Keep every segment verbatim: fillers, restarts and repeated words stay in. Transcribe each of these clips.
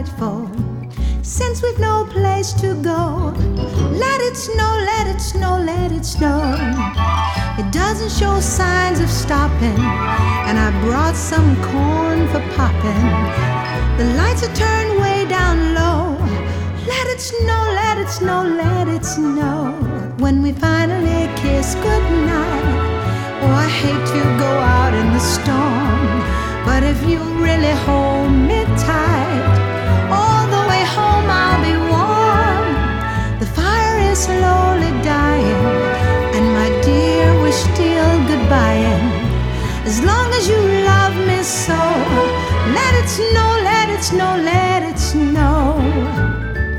nightfall, since we've no place to go. Let it snow, let it snow, let it snow. It doesn't show signs of stopping, and I brought some corn for popping. The lights are turned way down low. Let it snow, let it snow, let it snow. When we finally kiss goodnight, oh, I hate to go out in the storm, but if you really hold me tight, all the way home I'll be warm. The fire is slowly dying, and my dear, we're still goodbying. As long as you love me so, let it snow, let it snow, let it snow.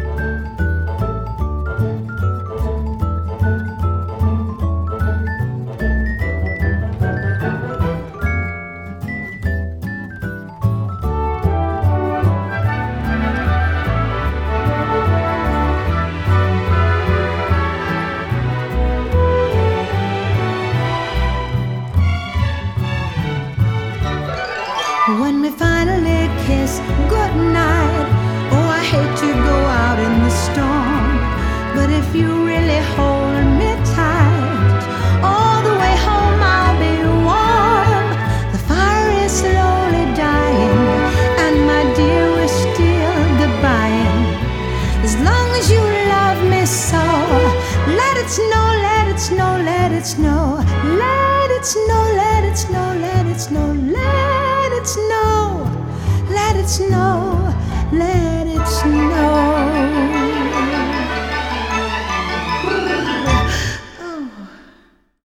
When we finally kiss goodnight, oh, I hate to go out in the storm, but if you really hold me tight, all the way home I'll be warm. The fire is slowly dying, and my dear, we're still goodbying. As long as you love me so, let it snow, let it snow, let it snow. Let it snow, let it snow, let it snow, let it snow, let it snow, let